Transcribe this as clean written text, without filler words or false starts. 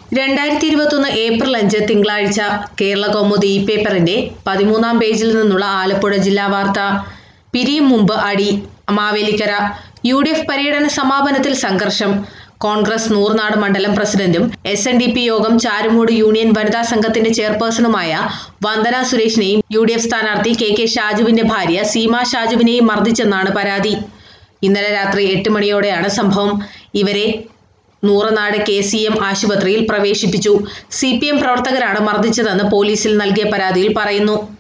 2021 April 5 തിങ്കളാഴ്ച കേരള കൗമുദി പേപ്പറിന്റെ 13-ാം പേജിൽ നിന്നുള്ള ആലപ്പുഴ ജില്ലാ വാർത്ത. പിരിയും മുമ്പ് അടി. മാവേലിക്കര. UDF പര്യടന സമാപനത്തിൽ സംഘർഷം. കോൺഗ്രസ് നൂർനാട് മണ്ഡലം പ്രസിഡന്റും SNDP യോഗം ചാരുമൂട് യൂണിയൻ വനിതാ സംഘത്തിന്റെ ചെയർപേഴ്സണുമായ വന്ദന സുരേഷിനെയും UDF സ്ഥാനാർത്ഥി KK ഷാജുവിന്റെ ഭാര്യ സീമ ഷാജുവിനെയും മർദ്ദിച്ചെന്നാണ് പരാതി. ഇന്നലെ രാത്രി 8 മണിയോടെയാണ് സംഭവം. ഇവരെ നൂറനാട് KCM ആശുപത്രിയിൽ പ്രവേശിപ്പിച്ചു. CPM പ്രവർത്തകരാണ് മർദ്ദിച്ചതെന്ന് പോലീസിൽ നൽകിയ പരാതിയിൽ പറയുന്നു.